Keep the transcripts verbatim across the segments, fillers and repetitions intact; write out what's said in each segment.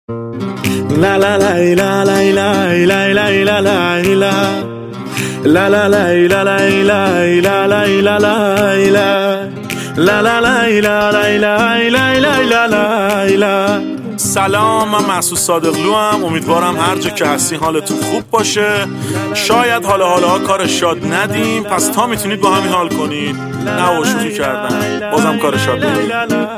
La la la la la la la la la la la La la la la la la la la la la La la la la la la la la la. سلام، من محسود صادقلو ام. امیدوارم هر جا که هستی حالتون خوب باشه. شاید حالا حالا کار شاد ندیم، پس تا میتونید با همین حال کنید. نه شوخی کردم، بازم کار شاد ندیم.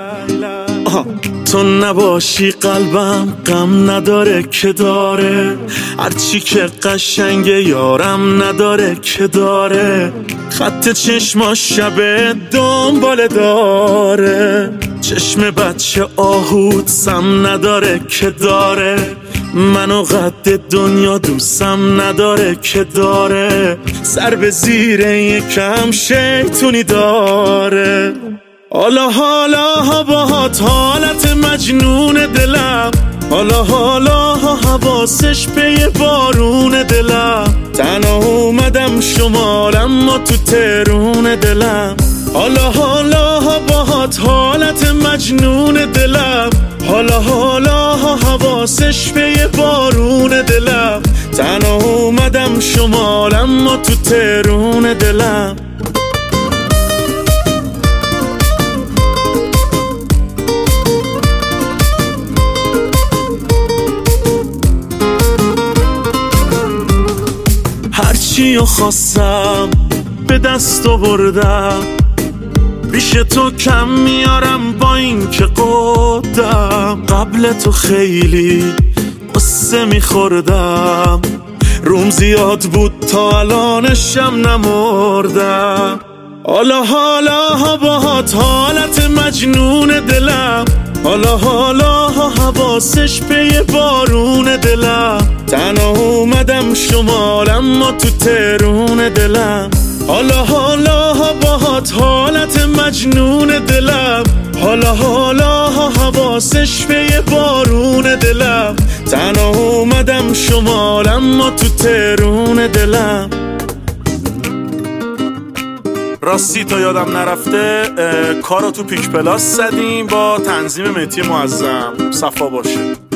تو نباشی قلبم غم نداره که داره، هرچی که قشنگه یارم نداره که داره. خط چشما شب دنبال داره، چشم بچه آهود سم نداره که داره. منو قد دنیا دوستم نداره که داره، سر به زیر یکم شیطونی داره. حالا حالا باهات حالت مجنون دلم، حالا حالا حواسش به بارون دلم. تنها اومدم شمالم ما تو ترون دلم. حالا حالا باهات حالت مجنون دلم، حالا حالا حواسش به بارون دلم. تنها اومدم شمالم ما تو ترون دلم. هرچی خواستم به دست آوردم، پیش تو کم میارم با این که قدم. قبل تو خیلی قصه میخوردم، روم زیاد بود تا الانشم نمردم. حالا حالا باهات حالت مجنون دلم، حالا حالا حواسش به بارون دلم. تنها اومدم شمالم ما تو ترون دلم. حالا حالا باهات حالت مجنون دلم، حالا حالا حواسش به بارون دلم. تنها اومدم شمالم ما تو ترون دلم. راستی تا یادم نرفته، کارو تو پیک پلاس زدیم با تنظیم مهدی معظم. صفا باشه.